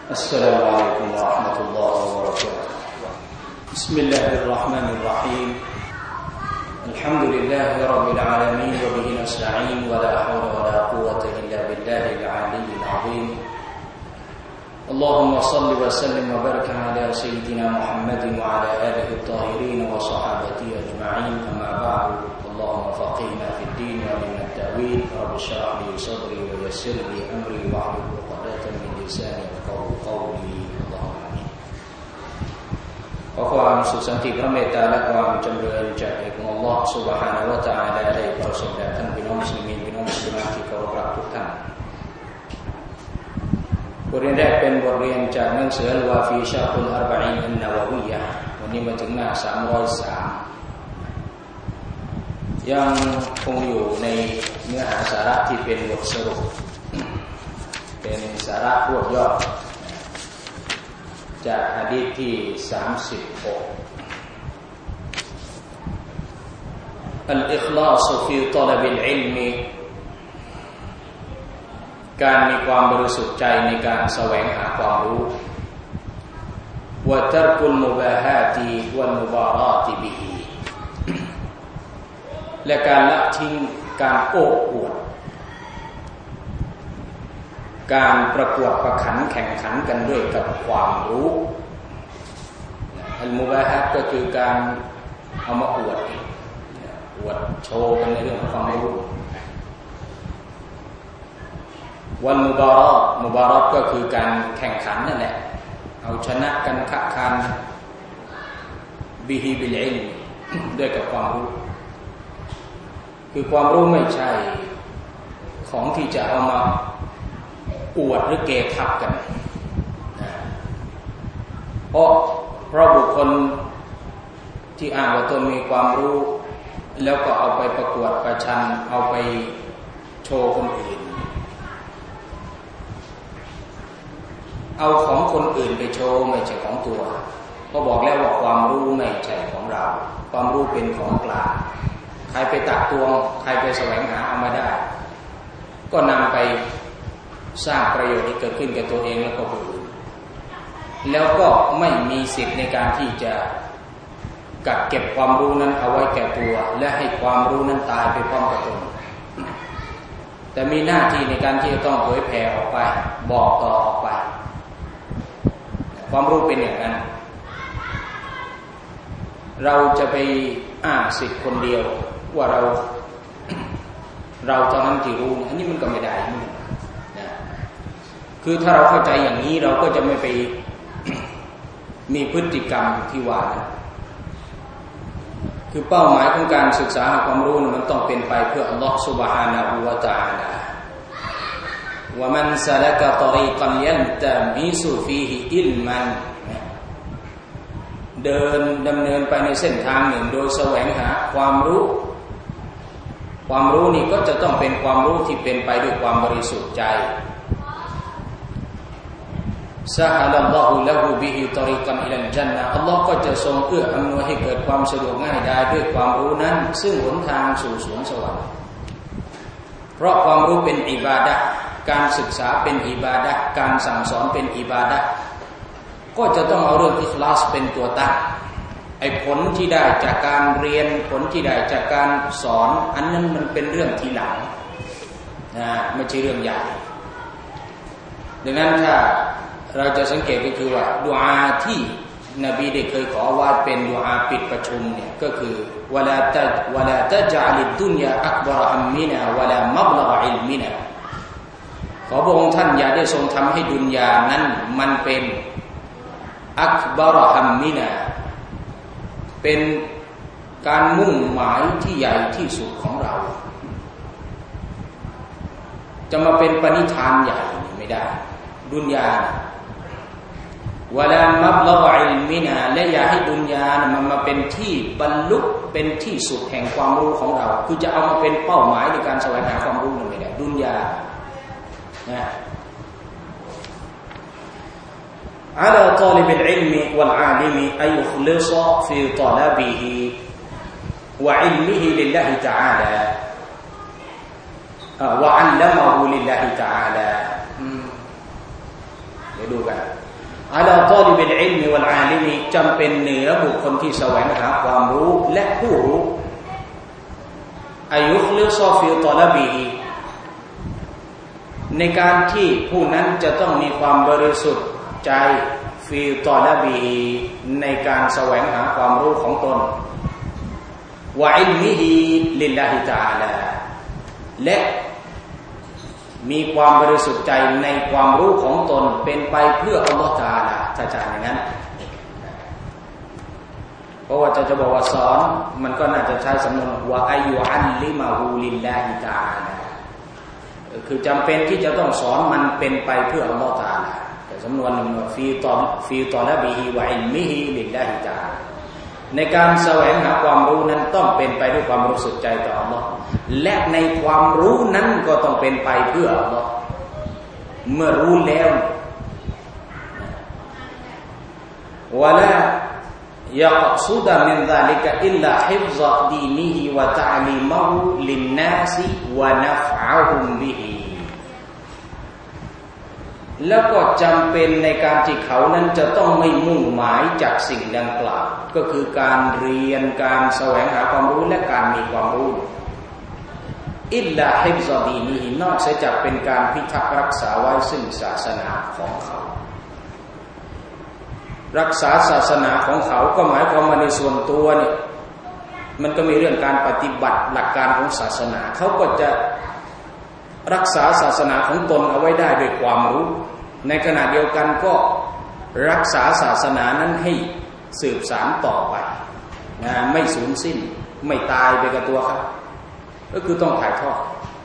السلام عليكم ورحمة الله وبركاته بسم الله الرحمن الرحيم الحمد لله رب العالمين وبه نستعين ولا حول ولا قوة إلا بالله العلي العظيم اللهم صل وسلم وبارك على سيدنا محمد وعلى آله الطاهرين وصحابته أجمعين أما بعد اللهم فقهنا في الدين وعلمنا التأويل رب اشرح لي صدري ويسر لي أمري واحلل عقدة من لساني يفقهوا قولي اللهم آمين ขอความสุขสันติพระเมตตาและความจำเริญจากองค์อัลเลาะห์ซุบฮานะฮูวะตะอาลาได้ประสบแด่ท่านพี่น้องมุสลิมีนพี่น้องมุสลิมะที่เคารพรักทุกท่านบทเรียนแรกเป็นบทเรียนจากหนังสืออัลวาฟีชะรุลอัรบะอีนอันนะวะวียะห์วันนี้มาถึงหน้า303ยังคงอยู่ในเนื้อหาสาระที่เป็นบทสรุปเป็นสาระรวบยอดจากหะดีษที่36อัลอิคลาซฟีฏอลบิลอิลมีการมีความบริสุทธิ์ใจในการแสวงหาความรู้วะตัรกุลมุบาฮาติวัลมุบาราติบิฮิและการละทิ้งการโอ้อวดการประกวดประขันแข่งขันกันด้วยกับความรู้อัลมุบาฮะก็คือการเอามาอวดโชว์กันในเรื่องของความรู้วันมุบาราตก็คือการแข่งขันนั่นแหละเอาชนะกันคักคันบิฮิบิลอิลด้วยกับความรู้คือความรู้ไม่ใช่ของที่จะเอามาอวดหรือเกทับกันเพราะบุคคลที่อ้างว่าตนมีความรู้แล้วก็เอาไปประกวดประชันเอาไปโชว์คนอื่นเอาของคนอื่นไปโชว์ไม่ใช่ของตัวก็บอกแล้วว่าความรู้ไม่ใช่ของเราความรู้เป็นของกลางใครไปตักตวงใครไปแสวงหาเอามาได้ก็นำไปสร้างประโยชน์ที่เกิดขึ้นแก่ตัวเองแล้วก็ผู้อื่นแล้วก็ไม่มีสิทธิ์ในการที่จะกักเก็บความรู้นั้นเอาไว้แก่ตัวและให้ความรู้นั้นตายไปพร้อมกับตนแต่มีหน้าที่ในการที่จะต้องเผยแผ่ออกไปบอกต่อออกไปความรู้เป็นอย่างนั้นเราจะไปอ้างสิทธิ์คนเดียวว่าเราเท่านั้นที่รู้อันนี้มันก็ไม่ได้คือถ้าเราเข้าใจอย่างนี้เราก็จะไม่ไป มีพฤติกรรมที่ว่านั้นคือเป้าหมายของการศึกษาหาความรู้มันต้องเป็นไปเพื่ออัลลอฮฺซุบฮานะฮูวะตะอาลาวะมันซะละกะฏอรีกันยันตะมิซุฟีฮิอิลมันเดินดำเนินไปในเส้นทางหนึ่งโดยแสวงหาความรู้นี่ก็จะต้องเป็นความรู้ที่เป็นไปด้วยความบริสุทธิ์ใจซะฮะลัลลอฮุละฮูบิฮิฏอรีกันอิลัลญันนะห์อัลเลาะห์ก็จะทรงเอื้ออำนวยให้เกิดความสะดวกง่ายได้ด้วยความรู้นั้นซึ่งหนทางสู่สวงสวรรค์เพราะความรู้เป็นอิบาดะห์การศึกษาเป็นอิบาดะห์การสั่งสอนเป็นอิบาดะห์ก็จะต้องเอาเรื่องอิคลาสเป็นตัวตั้งไอ้ผลที่ได้จากการเรียนผลที่ได้จากการสอนอันนั้นมันเป็นเรื่องทีหลังไม่ใช่เรื่องใหญ่ดังนั้นถ้าเราจะสังเกตก็คือว่าดุอาที่นบีได้เคยขอว่าเป็นดุอาปิดประชุมเนี่ยก็คือวะลาตะญะลิดดุนยาอักบะรฮัมมินาวะลามับลกอิลมินาขอพระองค์ท่านอย่าได้ทรงทำให้ดุนยานั้นมันเป็นอักบะรฮัมมินาเป็นการมุ่งหมายที่ใหญ่ที่สุดของเราจะมาเป็นปณิธานใหญ่ไม่ได้ดุนยาวะลามับลกอิลมินาและอย่าให้ดุนยามันมาเป็นที่บรรลุเป็นที่สุดแห่งความรู้ของเราคือจะเอามาเป็นเป้าหมายในการแสวงหาความรู้ไม่ได้ดุนยานะعلى طالب العلم والعالم أن يخلص في طلبه وعلمه لله تعالى وعلمه لله تعالى เดี๋ยวดูกันอาลาตอลิบิลอิลมิวัลอาลิมีจำเป็นเหนือบุคคลที่แสวงหาความรู้และผู้รู้อายุคลิซอฟิลตอลาบีในการที่ผู้นั้นจะต้องมีความบริสุทธิ์ใจฟิลตอลาบีในการแสวงหาความรู้ของตนวะอิลมิฮิลิลลาฮิตะอาลาและมีความบริสุทธิ์ใจในความรู้ของตนเป็นไปเพื่ออัลลอฮฺตะอาลาถ้าจะอย่างนั้นเพราะว่าจะบอกว่าสอนมันก็น่าจะใช้สำนวนว่าอายุอัลลิมาฮูลิลลาฮิตะอาลาคือจำเป็นที่จะต้องสอนมันเป็นไปเพื่ออัลลอฮฺตะอาลาแต่สำนวนหนึ่งว่าฟีตอลาบิฮิวะอิลมิฮิลิลลาฮิตะอาลาในการแสวงหาความรู้นั้นต้องเป็นไปด้วยความรู้สึกใจต่ออัลลอฮฺและในความรู้นั้นก็ต้องเป็นไปเพื่ออัลลอฮฺเมื่อรู้แล้ววะลายะกซุดะมินซาลิกะอิลลาฮิฟซะดีนิฮิวะตะอลีมะฮูลินนาซิวะนัฟอะฮุมบิฮิแล้วก็จำเป็นในการที่เขานั้นจะต้องไม่มุ่งหมายจากสิ่งดังกล่าวก็คือการเรียนการแสวงหาความรู้และการมีความรู้อิลลาฮิฟซอดีนีนอกจากเป็นการพิทักษ์รักษาไว้ซึ่งศาสนาของเขารักษาศาสนาของเขาก็หมายความว่าในส่วนตัวเนี่ยมันก็มีเรื่องการปฏิบัติหลักการของศาสนาเขาก็จะรักษาศาสนาของตนเอาไว้ได้ด้วยความรู้ในขณะเดียวกันก็รักษาศาสนานั้นให้สืบสานต่อไปนะไม่สูญสิ้นไม่ตายไปกับตัวครับก็คือต้องถ่ายทอด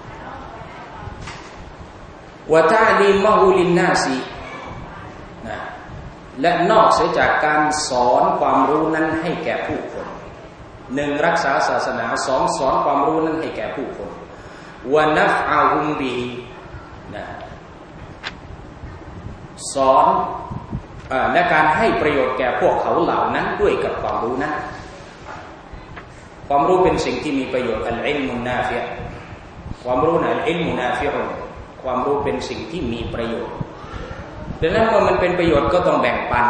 วะตะลีมะฮูลินนาซีนะและนอกเสียจากการสอนความรู้นั้นให้แก่ผู้คนหนึ่งรักษาศาสนาสองสอนความรู้นั้นให้แก่ผู้คนวะนัฟอะฮุมบินะสอนและการให้ประโยชน์แก่พวกเขาเหล่านั้นด้วยกับความรู้นั้นความรู้เป็นสิ่งที่มีประโยชน์อัลอิลมุนนาฟิอ์ความรู้นั้นอัลอิลมุนนาฟิอ์ความรู้เป็นสิ่งที่มีประโยชน์ดังนั้นเมื่อมันเป็นประโยชน์ก็ต้องแบ่งปัน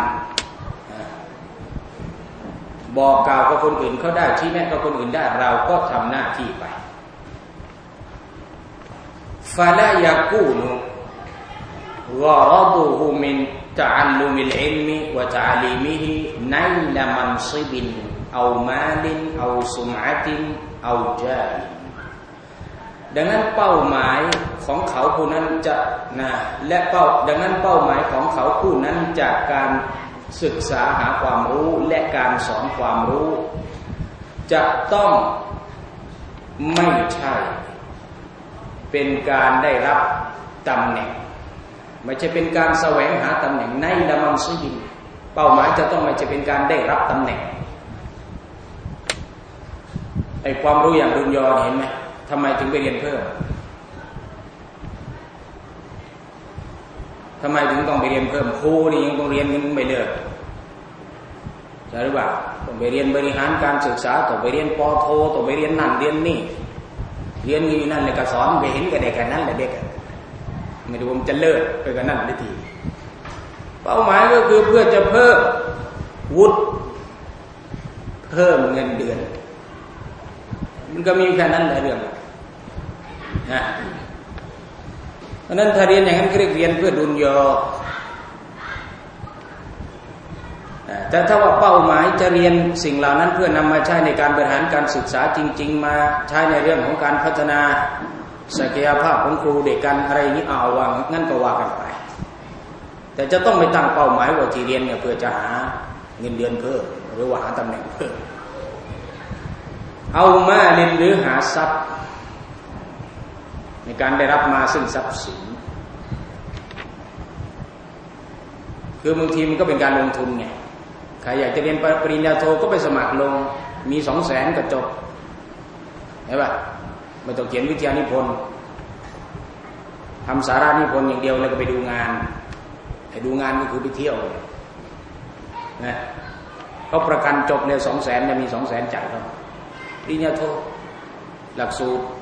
บอกกล่าวกับคนอื่นเขาได้ชี้แนะกับคนอื่นได้เราก็ทำหน้าที่ไปฟะลายะกูนุกอรดุฮุมินตะอัลลุมิลอิลมิวะตะอลีมิฮิไนลมันซิบินเอามาลินเอาซุมอะตินเอาญาลินดังนั้นเป้าหมายของเขาผู้นั้นจะและดังนั้นเป้าหมายของเขาผู้นั้นจากการศึกษาหาความรู้และการสอนความรู้จะต้องไม่ใช่เป็นการได้รับตำแหน่งไม่ใช่เป็นการแสวงหาตำแหน่งในละมังซิบินเป้าหมายจะต้องไม่ใช่เป็นการได้รับตำแหน่งไอ้ความรู้อย่างดุนยอเห็นไหมทำไมถึงไปเรียนเพิ่มทำไมถึงต้องไปเรียนเพิ่มครูนี่ยังต้องเรียนกันไม่เลิกใช่หรือเปล่าต้องไปเรียนบริหารการศึกษาต้องไปเรียนป.โทต้องไปเรียนนั่นเรียนนี่เรียนอยู่นั่นเลยก็สอนไปเห็นกับเด็กกันนั่นแหละเด็กไม่รู้มันจะเลิกไปกันนั่นได้ทีเป้าหมายก็คือเพื่อจะเพิ่มวุฒิเพิ่มเงินเดือนมันก็มีแค่นั้นแหละเรื่องนะเพราะนั้นถ้าเรียนอย่างนั้นเรียกเรียนเพื่อดุนยอแต่ถ้าว่าเป้าหมายจะเรียนสิ่งเหล่านั้นเพื่อนำมาใช้ในการบริหารการศึกษาจริงๆมาใช้ในเรื่องของการพัฒนาศักยภาพของครูเด็กกันอะไรอย่างนี้เอาวางงั้นก็ว่ากันไปแต่จะต้องไปตั้งเป้าหมายว่าที่เรียนเนี่ยเพื่อจะหาเงินเดือนเพิ่มหรือว่าหาตำแหน่งเพิ่มเอามาเรียนหรือหาทรัพย์ในการได้รับมาซึ่งทรัพย์สินคือบางทีมันก็เป็นการลงทุนไงใครอยากจะเรียนปริญญาโทก็ไปสมัครลงมี 200,000 ก็จบเห็นป่ะไม่ต้องเขียนวิทยานิพนธ์ทำสารานิพนธ์อย่างเดียวแล้วก็ไปดูงานไอ้ดูงานก็คือไปเที่ยวนะเขาประกันจบเนี่ย 200,000จะมี 200,000 จ่ายเขาปริญญาโทหลักสูตร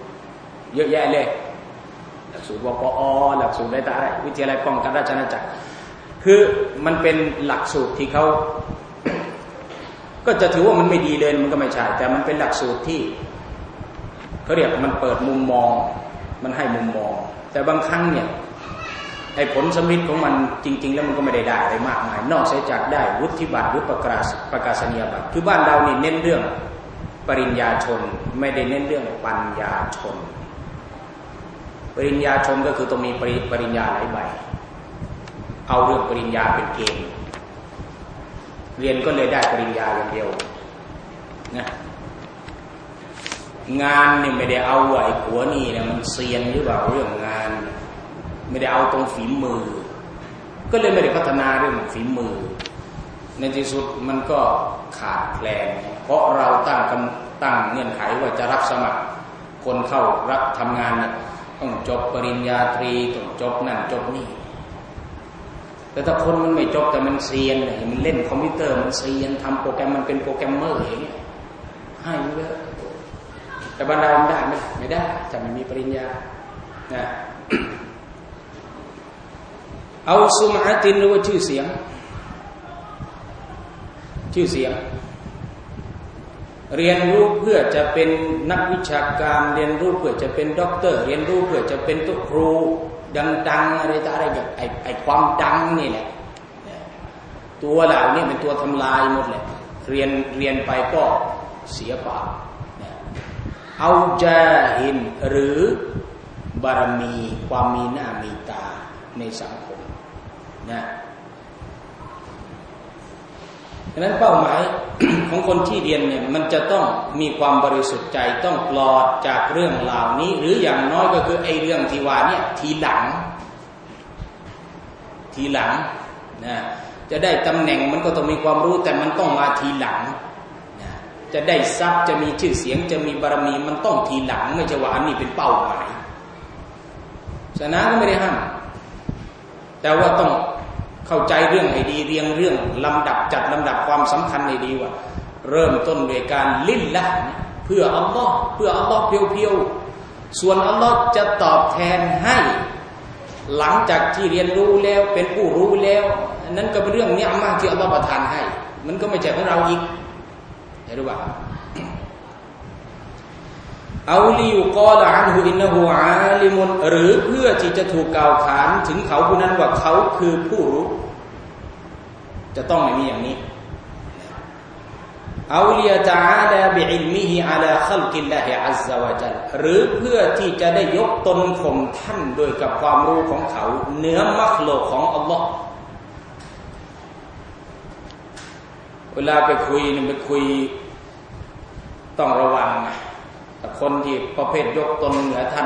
เยอะแยะเลยหลักสูตรวปอหลักสูตรอะไรต่างๆวิทยาลัยป้องกันราชอาณาจักรคือมันเป็นหลักสูตรที่เขาก็จะถือว่ามันไม่ดีเลยมันก็ไม่ใช่แต่มันเป็นหลักสูตรที่เขาเรียกมันเปิดมุมมองมันให้มุมมองแต่บางครั้งเนี่ยไอ้ผลสำลิดของมันจริงๆแล้วมันก็ไม่ได้อะไรมากมายนอกจากได้วุฒิบัตรหรือประกาศนียบัตรคือบ้านเรานี่เน้นเรื่องปริญญาชนไม่ได้เน้นเรื่องปัญญาชนปริญญาชนก็คือต้องมีปริญญาหลายใบเอาเรื่องปริญญาเป็นเกณฑ์เรียนก็เลยได้ปริญญาอย่างเดียวนะงานนี่ไม่ได้เอาไอ้หัวนี่นะมันเซียนหรือเปล่าเรื่องงานไม่ได้เอาตรงฝีมือก็เลยไม่ได้พัฒนาเรื่องฝีมือในที่สุดมันก็ขาดแคลนเพราะเราตั้งเงื่อนไขว่าจะรับสมัครคนเข้ารับทำงานเนี่ยต้องจบปริญญาตรีต้องจบนั่นจบนี่แต่ถ้าคนมันไม่จบแต่มันเซียนเนี่ยมันเล่นคอมพิวเตอร์มันเซียนทำโปรแกรมมันเป็นโปรแกรมเมอร์อย่างเงี้ยให้เยอะแต่บรรดาได้ไม่ได้จะไม่มีปริญญานะเอาซุมอะตินหรือว่าชื่อเสียงเรียนรู้เพื่อจะเป็นนักวิชาการเรียนรู้เพื่อจะเป็นด็อกเตอร์เรียนรู้เพื่อจะเป็นตัวครูดังๆอะไรต่ออะไรแบบไอ้ความดังนี่แหละตัวเหล่านี้เป็นตัวทำลายหมดเลยเรียนไปก็เสียเปล่าเอาจาฮินหรือบารมีความมีหน้ามีตาในสังคมนะฉะนั้นเป้าหมาย ของคนที่เรียนเนี่ยมันจะต้องมีความบริสุทธิ์ใจต้องปลอดจากเรื่องเหล่านี้หรืออย่างน้อยก็คือไอ้เรื่องที่ว่าเนี่ยทีหลังนะจะได้ตำแหน่งมันก็ต้องมีความรู้แต่มันต้องมาทีหลังนะจะได้ทรัพย์จะมีชื่อเสียงจะมีบารมีมันต้องทีหลังไม่ใช่ว่าอันนี้เป็นเป้าหมายศาสนาก็ไม่ได้ห้ามแต่ว่าต้องเข้าใจเรื่องให้ดีเรียงเรื่องลำดับจัดลำดับความสำคัญให้ดีว่าเริ่มต้นด้วยการลิลละห์เพื่ออัลลอฮ์เพียวๆส่วนอัลลอฮ์จะตอบแทนให้หลังจากที่เรียนรู้แล้วเป็นผู้รู้แล้วนั้นก็เป็นเรื่องนิอะมะห์ที่อัลลอฮ์ประทานให้มันก็ไม่ใช่ของเราอีกเห็นหรือเปล่าเอาลิยุกอลอันฮุอินนะฮูอาลิมุนหรือเพื่อที่จะถูกกล่าวขานถึงเขาผู้นั้นว่าเขาคือผู้รู้จะต้องไม่มีอย่างนี้เอาลิยะตะอาลาบิอิลมิฮิอะลาคัลกิลลาฮิอัซซะวะญัลหรือเพื่อที่จะได้ยกตนข่มท่านโดยกับความรู้ของเขาเหนือมัคลุกของอัลลอฮ์เวลาไปคุยต้องระวังแต่คนที่ประเภทยกตนเหนือท่าน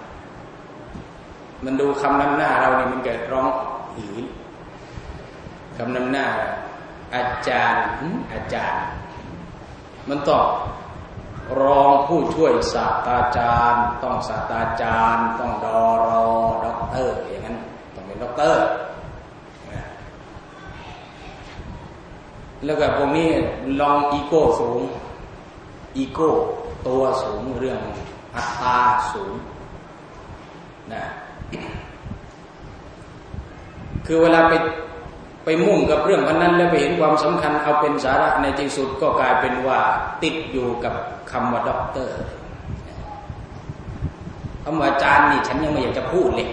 มันดูคำนำหน้าเราเนี่ยมันเกิดร้องหือคำนำหน้าอาจารย์มันต้องรองผู้ช่วยศาสตราจารย์ต้องศาสตราจารย์ต้องด็อกเตอร์อย่างนั้นต้องเป็นด็อกเตอร์แล้วก็พวกนี้ลองอีโก้สูงอีโก้ตัวสูงเรื่องอัตตาสูงนะคือเวลาไปมุ่งกับเรื่องพันนั้นแล้วไปเห็นความสำคัญเอาเป็นสาระในที่สุดก็กลายเป็นว่าติดอยู่กับคำว่าด็อกเตอร์คำว่าอาจารย์นี่ฉันยังไม่อยากจะพูดเลย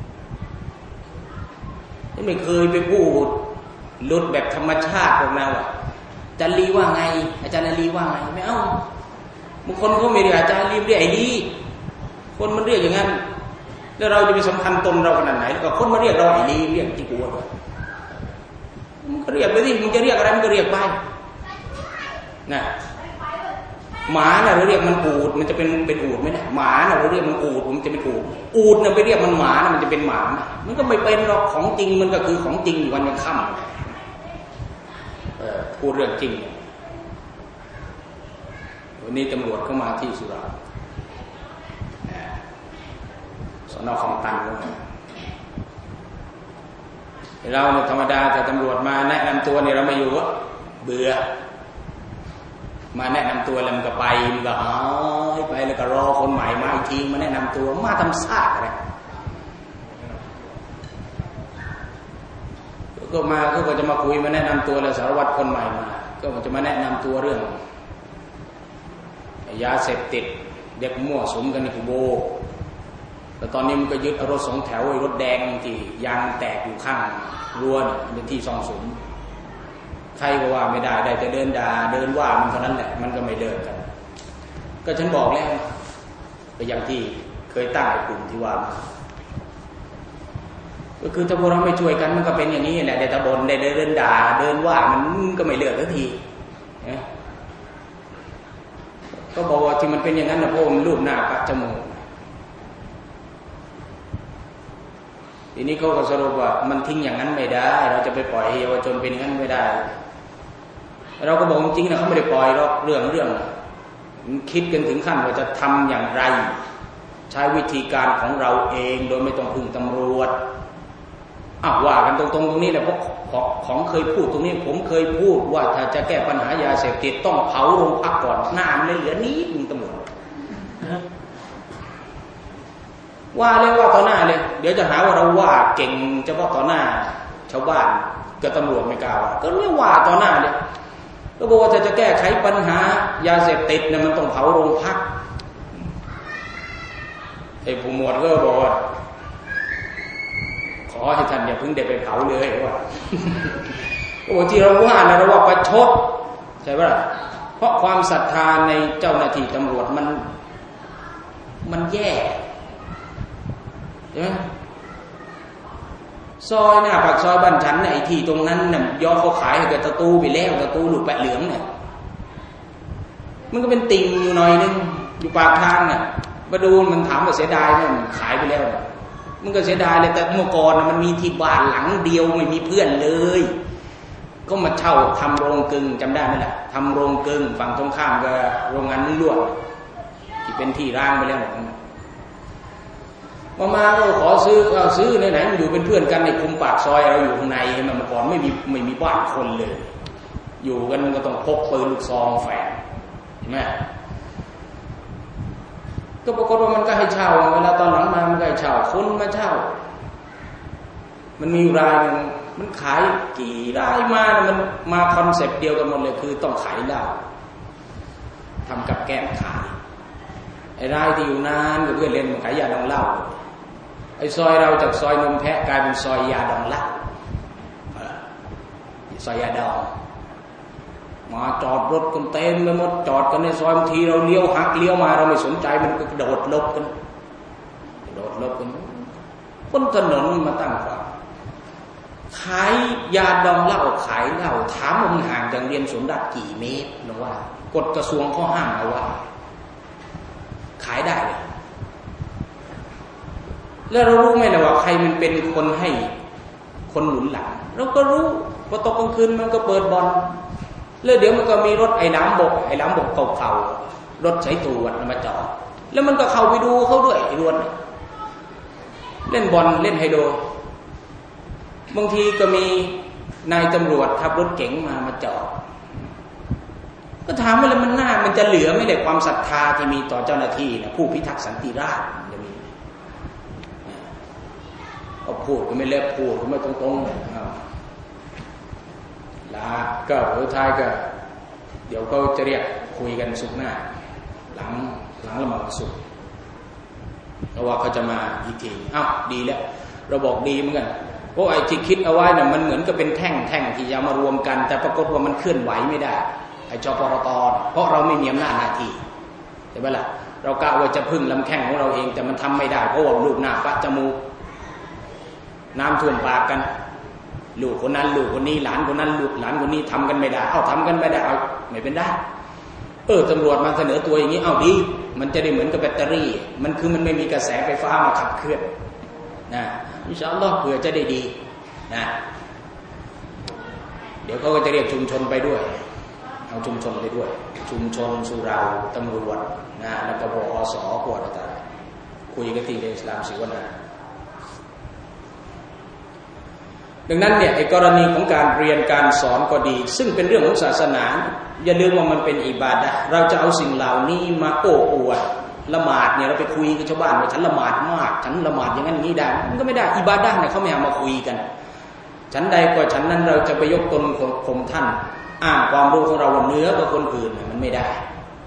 ไม่เคยไปพูดหลุดแบบธรรมชาติพวกเราอาจารย์ลีว่าไงอาจารย์ลีว่าไงไม่เอาบางคนเขาไม่เรียกอาจารย์ลีเรียกไอ้ลีคนมันเรียกอย่างนั้นแล้วเราจะไปสำคัญตนเราขนาดไหนแล้วก็คนมาเรียกเราไอ้ลีเรียกที่กูว่ามันก็เรียกไปสิมึงจะเรียกอะไรมันก็เรียกไปนะหมาน่ะเราเรียกมันอูดมันจะเป็นอูดไหมเนี่ยหมาน่ะเราเรียกมันอูดมันจะเป็นอูดน่ะไปเรียกมันหมาน่ะมันจะเป็นหมามันก็ไม่เป็นหรอกของจริงมันก็คือของจริงอยู่วันยังค่ำพูดเรื่องจริงวันนี้ตำรวจเข้ามาที่สุราษฎร์สน.คลองตันเราเนี่ยธรรมดาแต่ตำรวจมาแนะนำตัวเนี่ยเราไม่อยู่วะเบื่อมาแนะนำตัวแล้วมันก็ไปมันก็หายไปแล้วก็รอคนใหม่มาอีกทีมาแนะนำตัวมาทำซากอะไรก็ก็มาก็จะมาคุยมาแนะนำตัวแล้วสารวัตรคนใหม่มาก็จะมาแนะนำตัวเรื่องยาเสพติดเด็กมั่วสุมกันในกุโบแต่ตอนนี้มันก็ยึดรถ2 แถวรถแดงที่ยางแตกอยู่ข้างรั้วเป็นที่ซ่องสุมใครก็ว่าไม่ได้ได้แต่เดินด่าเดินว่ามันเท่านั้นแหละมันก็ไม่เดินกันก็ฉันบอกแล้วก็อย่างที่เคยตั้งกลุ่มที่ว่าก็คือถ้าพวกเราไม่ช่วยกันมันก็เป็นอย่างนี้แหละได้ตะบนได้เดินด่าเดินว่ามันก็ไม่เลิกสักทีก็บอกว่าที่มันเป็นอย่างนั้นนะเพราะมันรูปหน้าปักจมูกทีนี้เขาก็สรุปว่ามันทิ้งอย่างนั้นไม่ได้เราจะไปปล่อยเยาวชนเป็นอย่างนั้นไม่ได้เราก็บอกจริงๆนะเขาไม่ได้ปล่อยหรอกเรื่องคิดกันถึงขั้นว่าจะทำอย่างไรใช้วิธีการของเราเองโดยไม่ต้องพึ่งตำรวจว่ากันตรงๆตรงนี้แหละเพราะของเคยพูดตรงนี้ผมเคยพูดว่าถ้าจะแก้ปัญหายาเสพติดต้องเผาโรงพักก่อนหน้ามันเหลือนิดนึงตำรวจว่าเลยว่าต่อหน้าเลยเดี๋ยวจะหาว่าเราว่าเก่งเฉพาะต่อหน้าชาวบ้านก็ตำรวจไม่กล้าว่าก็เรียกว่าต่อหน้าเลยก็บอกว่าถ้าจะแก้ไขปัญหายาเสพติดเนี่ยมันต้องเผาโรงพักไอ้ผู้หมวดก็บอกว่าขอให้ท่านอย่าเพิ่งได้ไปเผาเลยว่าโอ้ที่เราว่านะเราว่าประชดใช่ป่ะเพราะความศรัทธาในเจ้าหน้าที่ตำรวจมันแย่ใช่ไหมซอยหน้าปากซอยบ้านฉันไอ้ที่ตรงนั้นน่ะย่อเขาขายให้กับตะตูไปแล้วตะตูลูกแปะเหลืองเนี่ยมันก็เป็นติ่งอยู่หน่อยนึงอยู่ปากทางน่ะมาดูมันถามว่าเสียดายมั้ยขายไปแล้วมันก็เสียดายเลยแต่เมื่อก่อนมันมีที่บ้านหลังเดียวไม่มีเพื่อนเลยก็มาเช่าทำโรงกึ่งจำได้ไหมล่ะทำโรงกึ่งฝั่งตรงข้ามกับโรงงานนุ่งลวดที่เป็นที่ร้างไปแล้วมาก็ขอซื้อไหนมันอยู่เป็นเพื่อนกันในคุมปากซอยเราอยู่ข้างในเมื่อก่อนไม่มีบ้านคนเลยอยู่กันก็ต้องพกปืนลูกซองแฝงเห็นไหมก็ปรากฏว่ามันก็ให้เช่าเวลาตอนหลังมามันก็ให้เช่าคนมาเช่ามันมีรายนึงมันขายกี่รายมามันมาคอนเซ็ปต์เดียวกันหมดเลยคือต้องขายเหล้าทำกับแก้มขายไอ้รายที่อยู่นานก็เพื่อนเล่นมันขายยาดองเหล้าไอ้ซอยเราจากซอยนมแพะกลายเป็นซอยยาดองเหล้าซอยยาดองมาจอดรถกันเต็มไปหมดจอดกันในซอยบางทีเราเลี้ยวหักเลี้ยวมาเราไม่สนใจมันก็กระโดดลบกันบนถนนมาตั้งขวางขายยาดองเหล้าขายเหล้าถามว่ามันห่างจากเรียนสวนดัดกี่เมตรหรือว่ากฎกระทรวงข้อห้ามเอาไว้ขายได้เลยแล้วเรารู้ไหมล่ะว่าใครมันเป็นคนให้คนหนุนหลังเราก็รู้พอตกกลางคืนมันก็เปิดบอลแล้วเดี๋ยวมันก็มีรถไอ้น้ำบกเก่าๆรถสายตรวจมาจอดแล้วมันก็เข้าไปดูเขาด้วยไอ้รวนเล่นบอลเล่นไฮโดบางทีก็มีนายตำรวจขับรถเก๋งมาจอดก็ถามว่าแล้วมันจะเหลือไม่ได้ความศรัทธาที่มีต่อเจ้าหน้าที่นะผู้พิทักษ์สันติราษฎร์จะมีเอาพูดก็ไม่เล็บพูดก็ไม่ตรงลาก็สุดท้ายก็เดี๋ยวเขาจะเรียกคุยกันสุกหน้าหลังละหมาดสุกเพราะว่าเขาจะมาอีกทีดีแล้วเราบอกดีเหมือนกันเพราะไอ้ที่คิดเอาไว้น่ะมันเหมือนกับเป็นแท่งที่จะมารวมกันแต่ปรากฏว่ามันเคลื่อนไหวไม่ได้ไอ้จปรตเพราะเราไม่มีอำนาจหน้าที่ใช่ไหมล่ะเรากะว่าจะพึ่งลำแข้งของเราเองแต่มันทำไม่ได้เพราะว่าลูกหน้าปะจมูกน้ำท่วมปากกันลูกคนนั้นลูกคนนี้หลานคนนั้นลูกหลานคนนี้ทำกันไม่ได้ทำกันไม่ได้ไม่เป็นได้ตำรวจมาเสนอตัวอย่างนี้ดีมันจะได้เหมือนกับแบตเตอรี่มันไม่มีกระแสไฟฟ้ามาขับเคลื่อนนะอินชาอัลลอฮ์เผื่อจะได้ดีนะเดี๋ยวเขาก็จะเรียกชุมชนไปด้วยเอาชุมชนไปด้วยชุมชนสุราตำรวจนะแล้วก็บอสพวกต่างๆคุยกันที่อิสลามศิวนาดังนั้นเนี่ยไอ้กรณีของการเรียนการสอนก็ดีซึ่งเป็นเรื่องของศาสนาอย่าลืมว่ามันเป็นอิบาดะห์เราจะเอาสิ่งเหล่านี้มาโอ้อวดละหมาดเนี่ยเราไปคุยกับชาวบ้านว่าฉันละหมาดมากฉันละหมาดอย่างนั้นอย่างนี้ได้มันก็ไม่ได้อิบาดะห์เนี่ยเขาไม่เอามาคุยกันฉันใดก็ฉันนั้นเราจะไปยกตนข่มท่านอ้างความรู้ของเราเหนือกว่าคนอื่นมันไม่ได้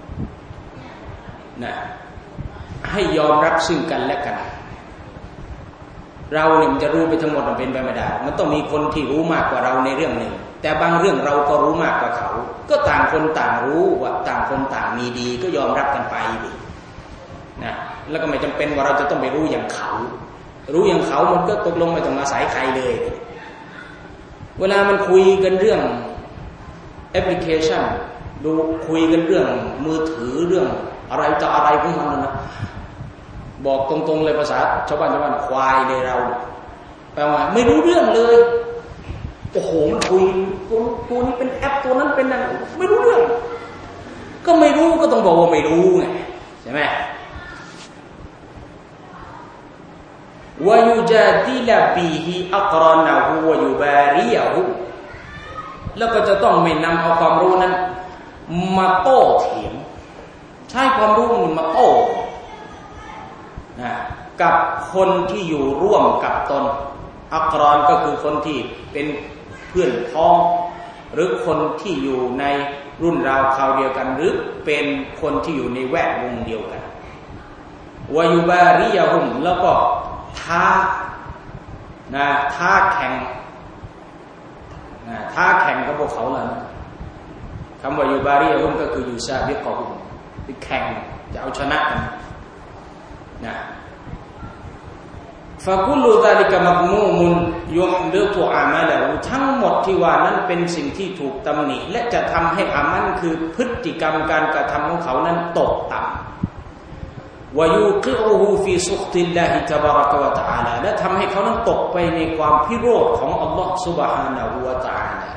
นะให้ยอมรับซึ่งกันและกันเราเนี่ยมันจะรู้ไปทั้งหมดมันเป็นไปไม่ได้มันต้องมีคนที่รู้มากกว่าเราในเรื่องหนึ่งแต่บางเรื่องเราก็รู้มากกว่าเขาก็ต่างคนต่างรู้ว่าต่างคนต่างมีดีก็ยอมรับกันไปดินะแล้วก็ไม่จำเป็นว่าเราจะต้องไปรู้อย่างเขารู้อย่างเขามันก็ตกลงไม่ต้องอาศัยใครเลยเวลามันคุยกันเรื่องแอปพลิเคชันดูคุยกันเรื่องมือถือเรื่องอะไรต่ออะไรของมันนะบอกตรงๆเลยภาษาชาวบ้านควายเลยเราแปลว่าไม่รู้เรื่องเลยโอ้โหมันคุยตัวนี้เป็นแอปตัวนั้นเป็นนั่นไม่รู้เรื่องก็ไม่รู้ก็ต้องบอกว่าไม่รู้ไงใช่ไหมวายุจาดิลบิฮิอักรอนะฮูวะยุบาริยะฮูแล้วก็จะต้องไม่นำเอาความรู้นั้นมาโต้เถียงใช้ความรู้มันมาโต้กับคนที่อยู่ร่วมกับตนอักรอนก็คือคนที่เป็นเพื่อนพ้องหรือคนที่อยู่ในรุ่นราวคราวเดียวกันหรือเป็นคนที่อยู่ในแวดวงเดียวกันวายุบาริยะฮุมแล้วก็ท้าแข่งกับพวกเขาแล้วนะคำว่ายูบาริยะฮุมก็คือยูซาบิกอฮุมที่แข่งจะเอาชนะกันนะฟะกุลลุซาลิกะมักมูมุนยุฮบิตุอามัละฮูทั้งหมดที่ว่านั้นเป็นสิ่งที่ถูกตำหนิและจะทำให้อามัลคือพฤติกรรมการกระทำของเขานั้นตกต่ำวายุกิอูฮูฟีซุขติลลาฮิตะบารักะวะตะอาลาและทำให้เขานั้นตกไปในความพิโรธของอัลลอฮฺซุบฮานะฮูวะตะอาลา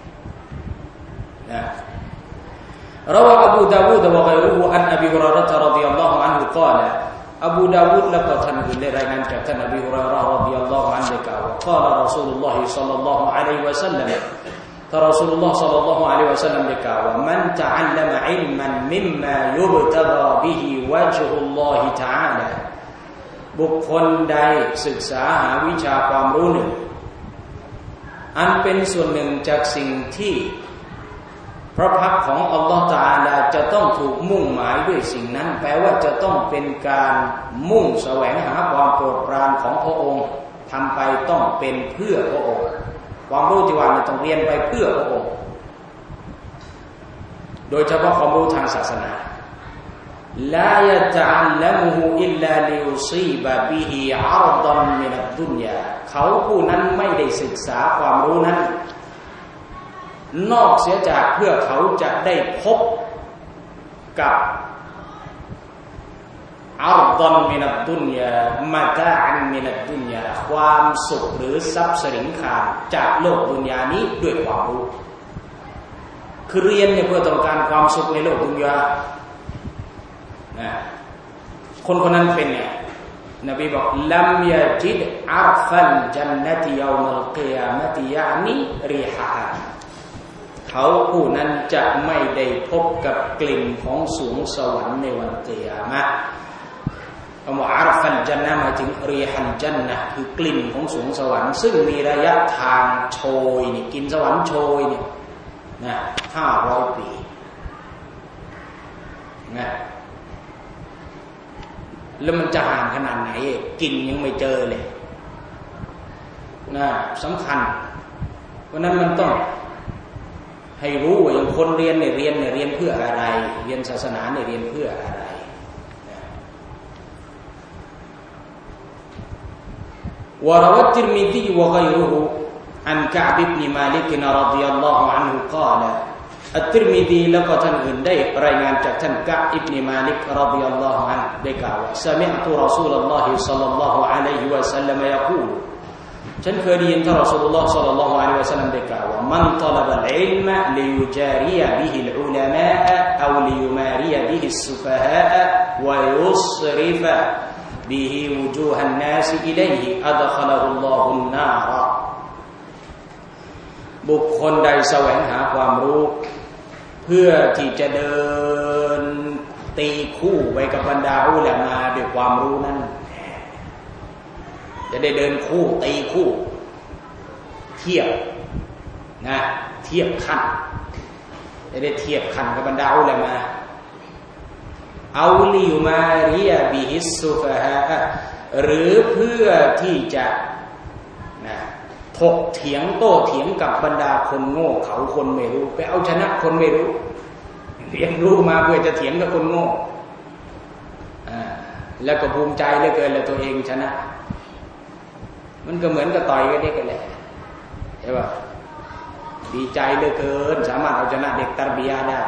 روى أبو داود وغيره عن أبي هريرة رضي الله عنه قال أبو داود لقد رأينا كان أبي هريرة رضي الله عنه وقال رسول الله صلى الله عليه وسلم رسول الله صلى الله عليه وسلم ومن تعلم علما مما يبتغى به وجه الله تعالى บุคคลใดศึกษาหาวิชาความรู้หนึ่งอันเป็นส่วนหนึ่งจากสิ่งที่พระพักของอัลลอฮฺตะอาลาจะต้องถูกมุ่งหมายด้วยสิ่งนั้นแปลว่าจะต้องเป็นการมุ่งแสวงหาความโปรดปรานของพระองค์ทำไปต้องเป็นเพื่อพระองค์ความรู้ที่ว่ามันต้องเรียนไปเพื่อพระองค์โดยเฉพาะความรู้ทางศาสนาลายะตะอัลลัมุฮูอิลลาลิยุซีบะบิฮิอัรดันมินัดดุนยาเขาผู้นั้นไม่ได้ศึกษาความรู้นั้นนอกเสียจากเพื่อเขาจะได้พบกับอัรดันมินัดดุนยามะตาอันมินัดดุนยาความสุขหรือทรัพย์สินขาจากโลกดุนยานี้ด้วยความรู้คือเรียนเนี่ยเพื่อต้องการความสุขในโลกดุนยาคนคนนั้นเป็นเนี่ยนบีบอกลัมยะจิดอัรฟัลจันนติยอมัลกิยามะติยะนีรีฮะเขาผู้นั้นจะไม่ได้พบกับกลิ่นของสวงสวรรค์ในวันกิยามะห์คำว่าอัรฟัลจันนะหมายถึงรีฮันจันนะคือกลิ่นของสวงสวรรค์ซึ่งมีระยะทางโชยนี่กินสวรรค์โชยนี่นะ500 ปีนะแล้วมันจะห่างขนาดไหนกินยังไม่เจอเลยนะสำคัญเพราะนั้นมันต้องให้รู้ว่าอย่างคนเรียนเนี่ยเรียนเพื่ออะไรเรียนศาสนาเนี่ยเรียนเพื่ออะไรوروى الترمذي وغيره عن كعب بن مالك رضي الله عنه قال الترمذي แล้วก็ท่านอื่นได้รายงานจากท่านกะอิบนุมาลิกรอฎิยัลลอฮุอันฮุได้กล่าวว่า سمعت رسول الله صلى الله عليه وسلم يقول ฉันเคยได้ยินท่านรอซูลุลลอฮ์ศ็อลลัลลอฮุอะลัยฮิวะซัลลัมได้กล่าวว่ามันตะลับัลอิลมะลิยุจาริยะบิฮิลอุลามะออลิยุมาริยะบิฮิสซุฟะฮะวะยุศริฟะบิฮิวุจูฮันนาสอิลัยฮิอัดคอละฮุลลอฮุนนารบุคคลใดแสวงหาความรู้เพื่อที่จะเดินตีคู่ไปกับบรรดาอุลามะด้วยความรู้นั้นจะได้เดินคู่ตีคู่เทียบนะเทียบขั้นได้เทียบขั้นกับบรรดาอุลามะเอาลิยุมาริยาบิฮิสซุฟะฮะหรือเพื่อที่จะนะถกเถียงโต้เถียงกับบรรดาคนโง่เขาคนไม่รู้ไปเอาชนะคนไม่รู้เรียนรู้มาเพื่อจะเถียงกับคนโง่แล้วก็ภูมิใจเหลือเกินแล้วตัวเองชนะมันก็เหมือนกับต่อยกันเด็กกันแหละใช่ป่ะดีใจเหลือเกินสามารถเอาชนะเด็กตัรบียะห์ได้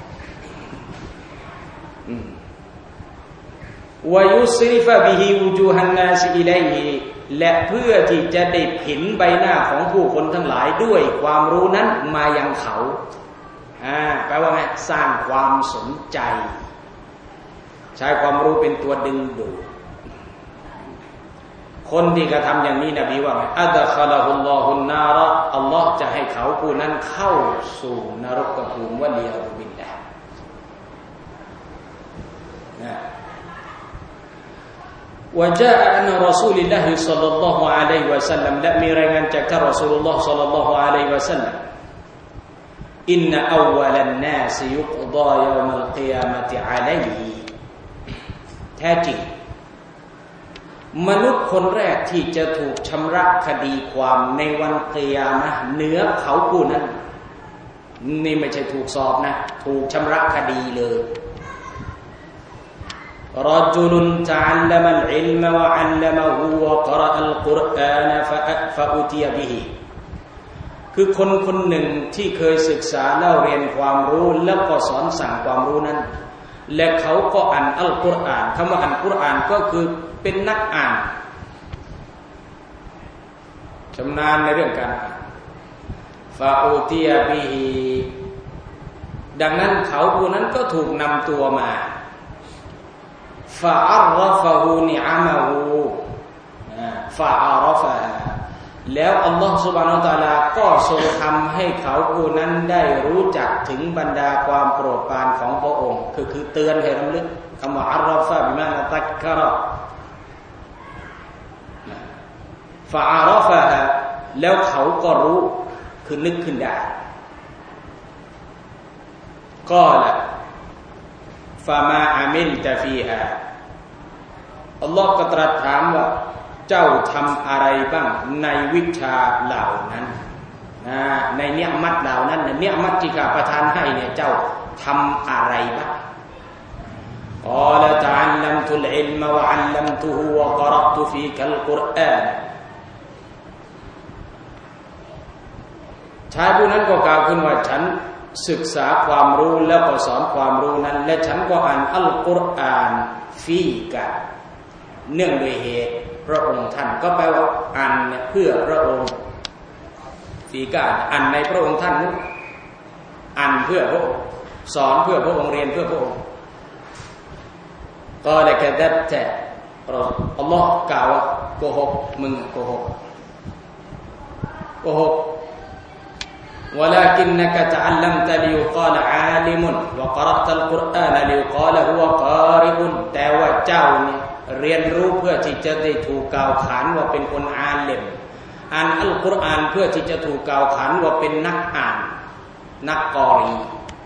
วายุสริฟะบิฮิวูจูฮันนาซิอิลัยฮิและเพื่อที่จะได้เห็นใบหน้าของผู้คนทั้งหลายด้วยความรู้นั้นมายังเขาแปลว่าไงสร้างความสนใจใช้ความรู้เป็นตัวดึงดูดคนที่กระทำอย่างนี้นบีว่าไงอัดคอละฮุลลอฮุนนาระอัลลอฮ์จะให้เขาผู้นั้นเข้าสู่นรกภูมิวะลียาบิลลาห์وجاء أن رسول الله صلى الله عليه وسلم และมีรายงานจากท่านรอซูลุลลอฮ์ صلى الله عليه وسلم إن أول الناس يقضى يوم القيامة عليه แท้จริงมนุษย์คนแรกที่จะถูกชำระคดีความในวันกิยามะห์เหนือเขาผู้นั้นนี่ไม่ใช่ถูกสอบนะถูกชำระคดีเลยرجل تعلم العلم وعلمه وقرأ القرآن فأتي به คือคนคนหนึ่งที่เคยศึกษาเล่าเรียนความรู้แล้วก็สอนสั่งความรู้นั้นและเขาก็อ่านอัลกุรอานคำว่าอ่านกุรอานก็คือเป็นนักอ่านชำนาญในเรื่องการอ่านฟาอูติยาบิฮิดังนั้นเขาผู้นั้นก็ถูกนำตัวมาฟาอัรฟะฮูนิอะมะฮูฟาอัรฟะแล้วอัลลอฮฺซุบฮานะฮูวะตะอาลาก็ทรงทำให้เขาผู้นั้นได้รู้จักถึงบรรดาความโปรดปรานของพระองค์คือเตือนให้รำลึกคำว่าอัรฟะบิมานะตักกะเราะฟาอัรฟะแล้วเขาก็รู้คือนึกขึ้นได้ก็ละฟามาอามิลตะฟีฮาอัลลอฮ์ก็ตรัสถามว่าเจ้าทำอะไรบ้างในวิชาเหล่านั้นในเนียมัตเหล่านั้นเนียมัตที่ข้าประทานให้เนี่ยเจ้าทำอะไรบ้างกอละตะอัลลัมตุลอิลมะวะอัลลัมตุฮูวะกะเราะตุฟีกัลกุรอานชายผู้นั้นก็กล่าวขึ้นว่าฉันศึกษาความรู้แล้วก็สอนความรู้นั้นและฉันก็อ่านอัลกุรอานฟีกะเนื่องโดยเหตุพระองค์ท่านก็แปลว่าอ่านเพื่อพระองค์ฟีกะอ่านในพระองค์ท่านอ่านเพื่อพระองค์สอนเพื่อพระองค์เรียนเพื่อพระองค์ก็เลยกระดับแต่อัลลอฮ์กล่าวว่าโกหกมึงโกหกولكنك تعلمت ليقال عالم وقرأت القرآن ليقال هو قارئ แต่ว่าเจ้าเนี่ยเรียนรู้เพื่อที่จะได้ถูกกล่าวขานว่าเป็นคนอาลิมอ่านอัลกุรอานเพื่อที่จะถูกกล่าวขานว่าเป็นนักอ่านนักกอรี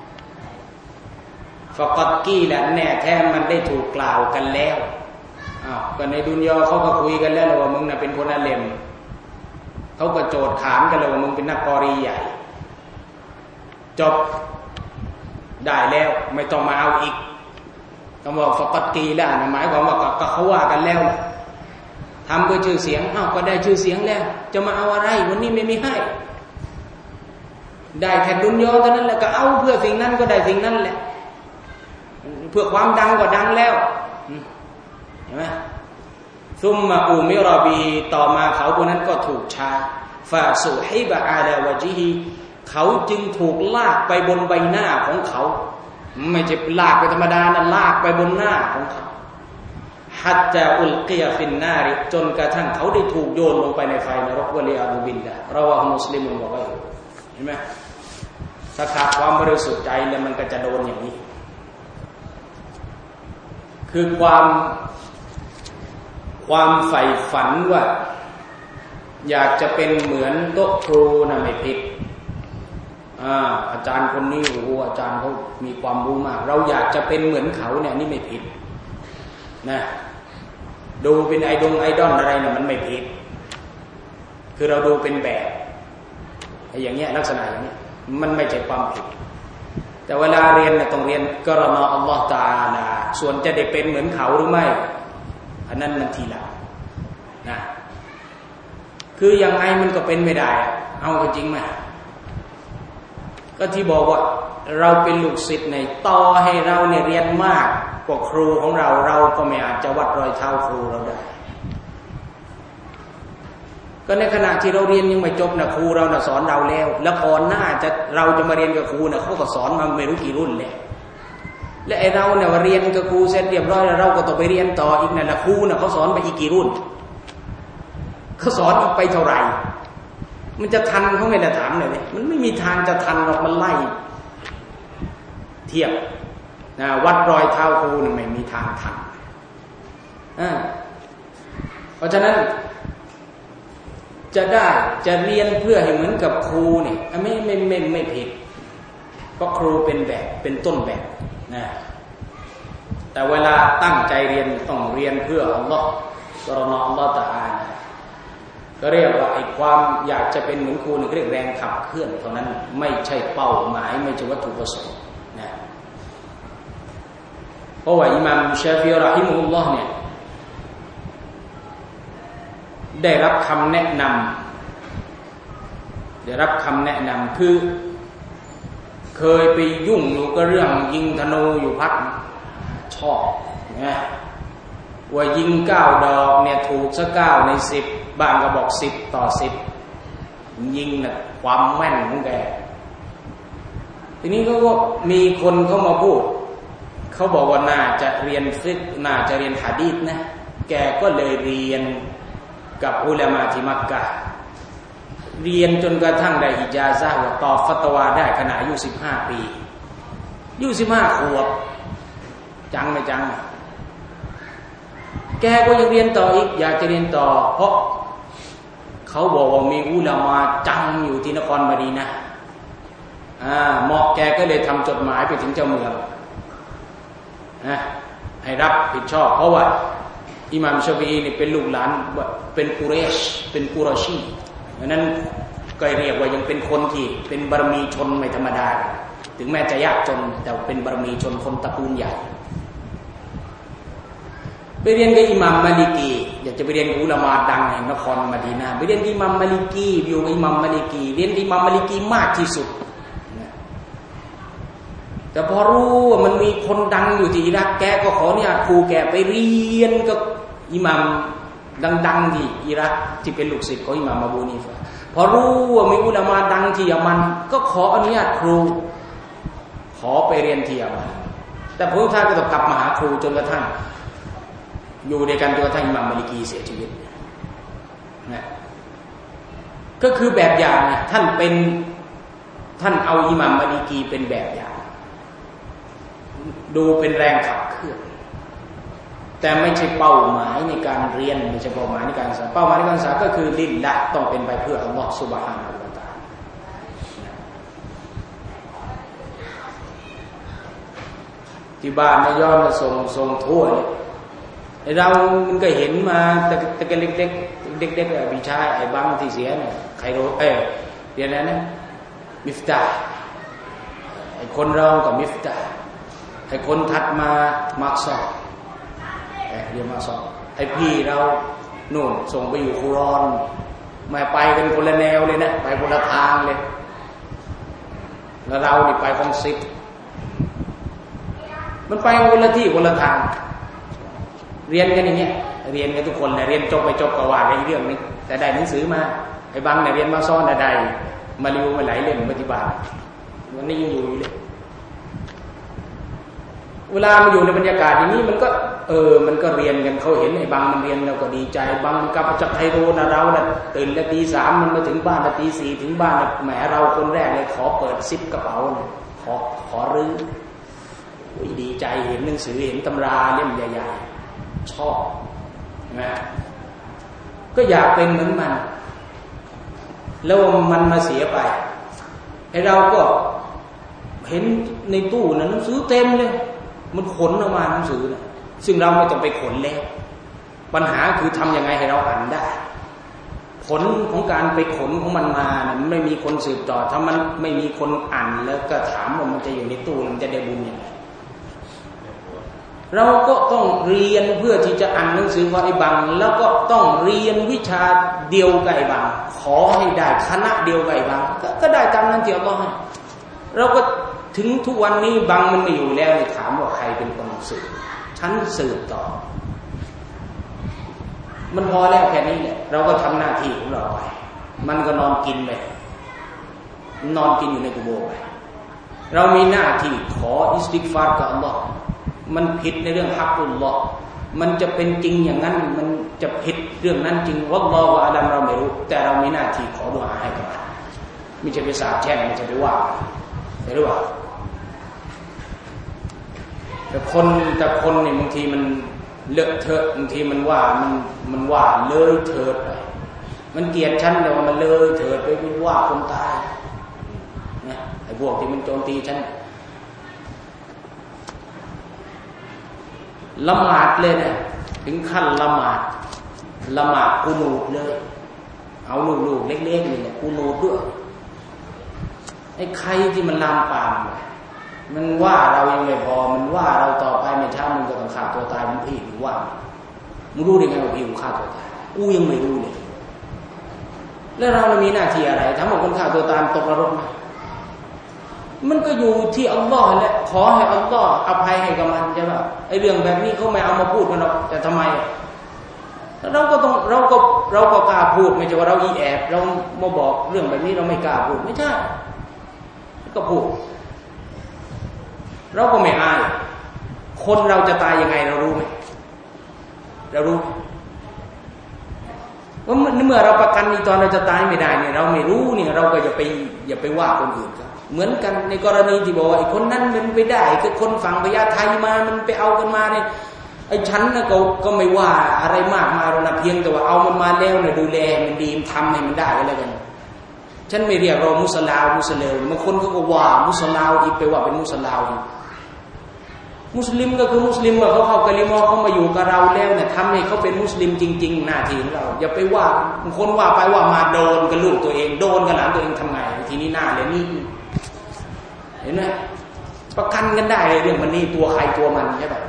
ฟะกัดกีละแน่แท้มันได้ถูกกล่าวกันแล้วก็ในดุนยาเขาก็คุยกันแล้วว่ามึงน่ะเป็นคนอาลิมเขาก็โจทย์ถามกันเลยว่ามึงเป็นนักกอรีใหญ่จบได้แล้วไม่ต้องมาเอาอีกคำว่าฟะกัดกีละหมายความว่าก็เขาว่ากันแล้วทำเพื่อชื่อเสียงก็ได้ชื่อเสียงแล้วจะมาเอาอะไรวันนี้ไม่มีให้ได้แค่ดุนยาเท่านั้นแหละก็เอาเพื่อสิ่งนั้นก็ได้สิ่งนั้นแหละเพื่อความดังก็ดังแล้วเห็นไหมซุมมาอูมิรอบีต่อมาเขาพวกนั้นก็ถูกชาฟาสุฮิบะอาลาวะจิฮิเขาจึงถูกลากไปบนใบหน้าของเขาไม่ใช่ลากไปธรรมดานะลากไปบนหน้าของเขาฮัตตาอุลกิยาฟินนาริจนกระทั่งเขาได้ถูกโยนลงไปในไฟนรกวะลียาบิลลาห์เราะวาฮุมุสลิมุนบอกว่าเห็นไหมถ้าขาดความบริสุทธิ์ใจแล้วมันก็จะโดนอย่างนี้คือความใฝ่ฝันว่าอยากจะเป็นเหมือนโต๊ะครูนะไม่ผิดอาจารย์คนนี้โอ้โหอาจารย์เขามีความรู้มากเราอยากจะเป็นเหมือนเขาเนี่ยนี่ไม่ผิดนะดูเป็นไอดอลอะไรนะมันไม่ผิดคือเราดูเป็นแบบอย่างเงี้ยลักษณะอย่างเงี้ยมันไม่ใช่ความผิดแต่เวลาเรียนเนี่ยต้องเรียนกรณาอัลลอฮฺตะอาลาส่วนจะได้เป็นเหมือนเขาหรือไม่อันนั้นมันทีหลังนะคือยังไงมันก็เป็นไม่ได้เอาจริงไหมก็ที่บอกว่าเราเป็นลูกศิษย์ในต่อให้เราเนี่ยเรียนมากกว่าครูของเราก็ไม่อาจจะวัดรอยเท้าครูเราได้ก็ในขณะที่เราเรียนยังไม่จบนะครูเราสอนเราแล้วก่อนหน้าเราจะมาเรียนกับครูนะเขาก็สอนมาไม่รู้กี่รุ่นแล้วและไอเราเนี่ยเรียนกับครูเสร็จเรียบร้อยแล้วเราก็ต้องไปเรียนต่ออีกนั่นแหละครูนะเขาสอนไปอีกกี่รุ่นเขาสอนอีกไปเท่าไหร่มันจะทันเขาไม่ได้ถามเลยมันไม่มีทางจะทันหรอกมันไล่เทียบนะวัดรอยเท้าครูนี่ไม่มีทางทันเพราะฉะนั้นจะเรียนเพื่อให้เหมือนกับครูเนี่ยไม่ผิดเพราะครูเป็นแบบเป็นต้นแบบนะแต่เวลาตั้งใจเรียนต้องเรียนเพื่ออัลลอฮฺกรณาอัลลอฮฺตะอาลาก็เรียกว่าไอ้ความอยากจะเป็นเหมือนครูนี่เรียกแรงขับเคลื่อนเท่านั้นไม่ใช่เป้าหมายไม่ใช่วัตถุประสงค์นะเพราะว่าอิหม่ามชาฟิอีเราะฮิมะฮุลลอฮ์เนี่ยได้รับคำแนะนำคือเคยไปยุ่งอยู่กับเรื่องยิงธนูอยู่พักชอบนะว่ายิง9 ดอกเนี่ยถูกสัก9 ใน 10บางก็บอก10 ต่อ 10ยิงน่ะความแม่นของแกทีนี้ก็มีคนเข้ามาพูดเขาบอกว่าน่าจะเรียนฟิกน่าจะเรียนหะดีษนะแกก็เลยเรียนกับอุลามะที่มักกะห์เรียนจนกระทั่งได้อิจาซะห์ว่าตอบฟัตวาได้ขณะอายุ15 ปีอายุ15 ขวบจังไม่จังแกก็ยังเรียนต่ออีกอยากจะเรียนต่อเพราะเขาบอกว่ามีอุลามะจังอยู่ที่นครมะดีนะห์เหมาะแกก็เลยทำจดหมายไปถึงเจ้าเมืองให้รับผิดชอบเพราะว่าอิหม่ามชาฟิอีนี่เป็นลูกหลานเป็นกุเรชเป็นกุรอชีเพราะนั้นก็เรียกว่ายังเป็นคนที่เป็นบารมีชนไม่ธรรมดาถึงแม้จะยากจนแต่เป็นบารมีชนคนตระกูลใหญ่ไปเรียนกับอิหม่ามมาลิกีอยากจะไปเรียนกับอุลามะดังแห่งนครมะดีนะห์ไปเรียนกับอิหม่ามมาลิกีอยู่กับอิหม่ามมาลิกีเรียนกับอิหม่ามมาลิกีมากที่สุดแต่พอรู้ว่ามันมีคนดังอยู่ที่อิรักแกก็ขอเนี่ยครูแกไปเรียนกับอิหม่ามดังๆที่อิรักที่เป็นลูกศิษย์ของอิหม่ามอบูนีฟะพอรู้ว่ามีอุลามะดังที่ยะมันก็ขออนุญาตครูขอไปเรียนที่ยะมันแต่พระท่านก็ต้องกลับมาหาครูจนกระทั่งอยู่ด้วยกันจนกระทั่งอิหม่ามมาลิกีเสียชีวิตนะก็คือแบบอย่างท่านเอาอิหม่ามมาลิกีเป็นแบบอย่างดูเป็นแรงขับเคลื่อนแต่ไม่ใช่เป้าหมายในการเรียนไม่ใช่เป้าหมายในการศึกษาเป้าหมายในการศึกษาก็คือลิลละห์ต้องเป็นไปเพื่ออัลลอฮฺซุบฮานะฮูวะตะอาลาที่บ้านเนี่ยย้อนมาส่งทั่วเลยเรามันก็เห็นมาแต่ก็เล็กๆเด็กๆพี่ชายไอ้บังที่เสียเนี่ยใครรู้เรียนอะไรนะมิฟตาห์ไอ้คนรองกับมิฟตาห์ไอ้คนถัดมามักซอเรียนมาสอบไอ้พี่เราโน่นส่งไปอยู่คุรอนไม่ไปกันคนละแนวเลยนะไปคนละทางเลยแล้วเรานี่ไปของซิปมันไปคนละที่คนละทางเรียนกันอย่างเงี้ยเรียนกันทุกคนเลยเรียนจบไปจบก็ว่ากันเรื่องนึงแต่ได้หนังสือมาไอ้บางเนี่ยเรียนมาซ่อนได้มาริวมาหลายเล่มปฏิบัติวันนี้ยังอยู่เลยเวลามาอยู่ในบรรยากาศอย่างนี้มันก็เรียนกันเขาเห็นไอ้บางมันเรียนเราก็ดีใจบางมันกลับมาจากไทโรนะเราเนี่ยตื่นแต่ตี 3มันมาถึงบ้านตี 4ถึงบ้านแหมเราคนแรกเลยขอเปิดซิปกระเป๋าขอรื้อดีใจเห็นหนังสือเห็นตำราเล่มใหญ่ๆชอบนะก็อยากเป็นเหมือนมันแล้วมันมาเสียไปไอ้เราก็เห็นในตู้นะหนังสือเต็มเลยมันขนออกมาหนังสือนะซึ่งเราไม่ต้องไปขนแล้วปัญหาคือทำยังไงให้เราอ่านได้ผลของการไปขนของมันมาเนี่ยมันไม่มีคนสืบต่อถ้ามันไม่มีคนอ่านแล้วก็ถามว่ามันจะอยู่ในตู้มันจะได้บุญยังไงเราก็ต้องเรียนเพื่อที่จะอ่านหนังสือว่าไอ้บังแล้วก็ต้องเรียนวิชาเดียวกับไอ้บังขอให้ได้คณะเดียวกับไอ้บังก็ได้ตามนั้นที่อัลเลาะห์ให้เราก็ถึงทุกวันนี้บังมันไม่อยู่แล้วถามว่าใครเป็นคนสืบฉันสืบต่อมันพอแล้วแค่นี้แหละเราก็ทำหน้าที่ของเราไปมันก็นอนกินไปนอนกินอยู่ในกุโบร์ไปเรามีหน้าที่ขออิสติฆฟารกับอัลเลาะห์มันผิดในเรื่องฮักกุลลอฮ์มันจะเป็นจริงอย่างนั้นมันจะผิดเรื่องนั้นจริงวัลลอฮุอาลัมเราไม่รู้แต่เรามีหน้าที่ขอดุอาให้กับมันไม่ใช่ไปสาบแช่งไม่ใช่ไปว่าไม่รู้ว่าแต่คนเนี่ยบางทีมันเลอะเทอะบางทีมันว่ามันว่าเลยเถิดไปมันเกลียดฉันแต่ว่ามันเลยเถิดไปว่าคนตายนะไอ้พวกที่มันโจมตีฉันละหมาดเลยนะถึงขั้นละหมาดกุนูดเลยเอาลูกๆเล็กๆนี่แหละกุนูดด้วยไอ้ใครที่มันลามปามมันว่าเรายังไม่พอมันว่าเราต่อไปในช้ามึงก็ต้องฆ่าตัวตายมึงพี่หรือว่ามึงรู้ได้ไงว่าพี่กูฆ่าตัวตายกูยังไม่รู้เลยแล้วเรามีหน้าที่อะไรถ้าคนฆ่าตัวตายตกนรกไหมมันก็อยู่ที่อัลลอฮ์แหละขอให้อัลลอฮ์อภัยให้กับมันใช่ป่ะไอ้เรื่องแบบนี้เขาไม่เอามาพูดกันหรอกแต่ทำไมเราก็กล้าพูดไม่ใช่ว่าเราอีแอบเรามาบอกเรื่องแบบนี้เราไม่กล้าพูดไม่ใช่ก็พูดเราก็ไม่อายคนเราจะตายยังไงเรารู้ไหมเรารู้ว่าเมื่อเราประกันตอนเราจะตายไม่ได้เนี่ยเราไม่รู้เนี่ยเราก็อย่าไปว่าคนอื่นครับเหมือนกันในกรณีที่บอกว่าไอ้คนนั้นมันไปได้คือคนฝั่งพญาไทมามันไปเอากันมาเนี่ยไอ้ฉันน่ะก็ไม่ว่าอะไรมากมายหรอกนะเพียงแต่ว่าเอามันมาแล้วเนี่ยดูแลมันดีทำให้มันได้อะไรกันฉันไม่เรียกเรามุสลาวมุสลิมบางคนเขาก็ว่ามุสลาวอีกไปว่าเป็นมุสลาวมุสลิมก็คือมุสลิมเขาเข้ากะลิมอเขามาอยู่กับเราแล้วเนี่ยทำให้เขาเป็นมุสลิมจริงๆหน้าที่ของเราอย่าไปว่าบางคนว่าไปว่ามาโดนกับลูกตัวเองโดนกับหลานตัวเองทำไงทีนี้หน้าเลยนี่เห็นไหมประกันกันได้เรื่องมันนี่ตัวใครตัวมันใช่ไหม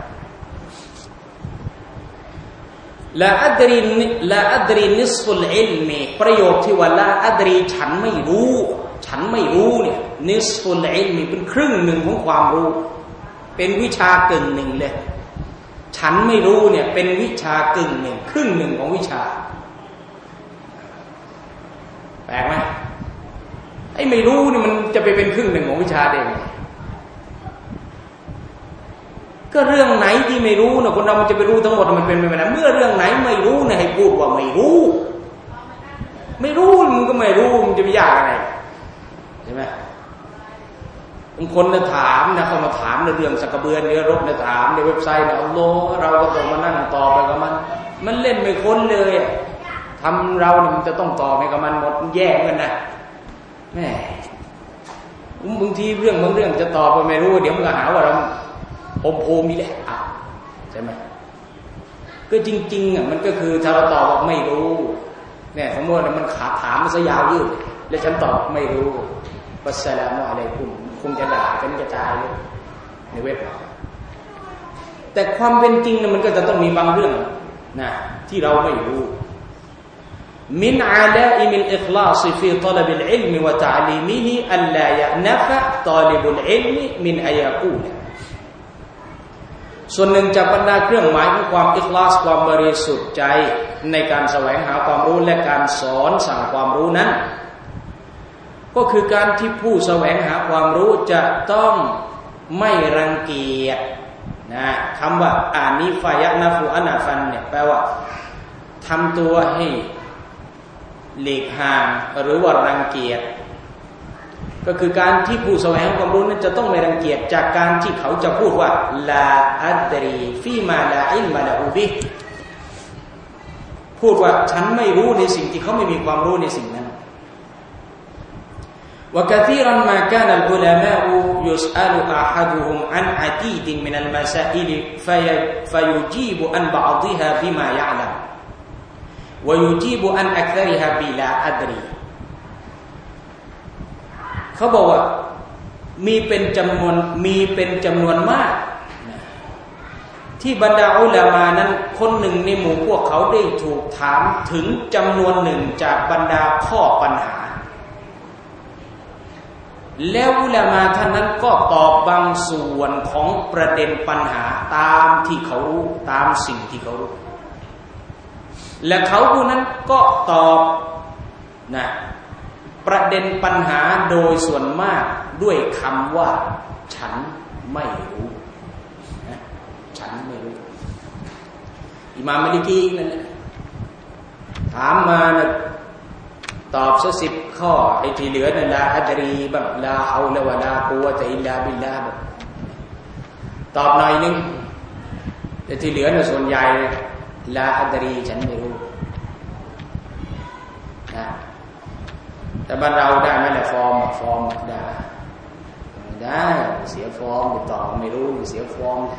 ละอัดรีนิสฟุลอิลมีประโยคที่ว่าละอัดรีฉันไม่รู้เนี่ยนิสฟุลอิลมีเป็นครึ่งหนึ่งของความรู้เป็นวิชากึ่งหนึ่งเลยฉันไม่รู้เนี่ยเป็นวิชากึ่งหนึ่งครึ่งหนึ่งของวิชาแปลกไหมไอ้ไม่รู้นี่มันจะไปเป็นครึ่งหนึ่งของวิชาได้ไงก็เรื่องไหนที่ไม่รู้นะคนเรามันจะไปรู้ทั้งหมดมันเป็นไปไม่ได้เมื่อเรื่องไหนไม่รู้เนี่ยให้พูดว่าไม่รู้มันก็ไม่รู้มันจะไปยากอะไรใช่ไหมบางคนถามนะเขามาถามในเรื่องสักกระเบือเนื้อรบถามในเว็บไซต์นะอัลลอฮ์เราก็ต้องมานั่งต่อไปกับมันเล่นไม่ค้นเลยทำเราเนี่ยมันจะต้องต่อไปกับมันหมดแย่กันนะแม่บางทีเรื่องบางเรื่องจะตอบไปไม่รู้เดี๋ยวมันก็หาว่าเราอมโพมีแหละใช่ไหมก็จริงๆมันก็คือถ้าเราตอบว่าไม่รู้เนี่ยสมมติมันขาถามมันซะยาวยืดแล้วฉันตอบไม่รู้วัสสลามุอะลัยกุมคงจะด่ากันกระจายเลยในเว็บแต่ความเป็นจริงนะมันก็จะต้องมีบางเรื่องนะที่เราไม่รู้มินอาลาอิมิลอิคลาซฟีตอลบิลอิลมวะตะอลีมิฮิอัลลายะนะฟะตอลิบุลอิลมมินอัยกูลส่วนหนึ่งจากบรรดาเครื่องหมายของความอิคลาสความบริสุทธิ์ใจในการแสวงหาความรู้และการสอนสั่งความรู้นั้นก็คือการที่ผู้แสวงหาความรู้จะต้องไม่รังเกียจนะคำว่าอานิฟายะนาฟูอานาฟันเนี่ยแปลว่าทำตัวให้หลีกห่างหรือว่ารังเกียจก็คือการที่ผู้แสวงความรู้นั้นจะต้องไม่รังเกียจจากการที่เขาจะพูดว่าลาอัดรีฟีมาลาอิลมาลาอูบิพูดว่าฉันไม่รู้ในสิ่งที่เขาไม่มีความรู้ในสิ่งนั้น وكثيرا ما كان العلماء يسأل أحدهم عن عديد من المسائل فيجيب عن بعضها بما يعلم ويجيب عن أكثرها بلا أدري เขาบอกว่ามีเป็นจำนวนมากที่บรรดาอุลามะนั้นคนหนึ่งในหมู่พวกเขาได้ถูกถามถึงจำนวนหนึ่งจากบรรดาข้อปัญหาแล้วอุลามะท่านนั้นก็ตอบบางส่วนของประเด็นปัญหาตามที่เขารู้ตามสิ่งที่เขารู้และเขาผู้นั้นก็ตอบนะประเด็นปัญหาโดยส่วนมากด้วยคำว่าฉันไม่รู้นะฉันไม่รู้อิหม่ามมาลิกีนั่นแหละถามมานะตอบซะ10ข้อไอ้ที่เหลือนั่นลาอัดรีบังลาฮาวละวะลากุวะตะอิลลาบิลลาฮ์ตอบหน่อยนึงแต่ที่เหลือน่ะส่วนใหญ่ลาอัดรีฉันไม่รู้นะแต่บ้านเราได้ไหมล่ะฟอร์มได้เสียฟอร์มไปตอบไม่รู้เสียฟอร์ม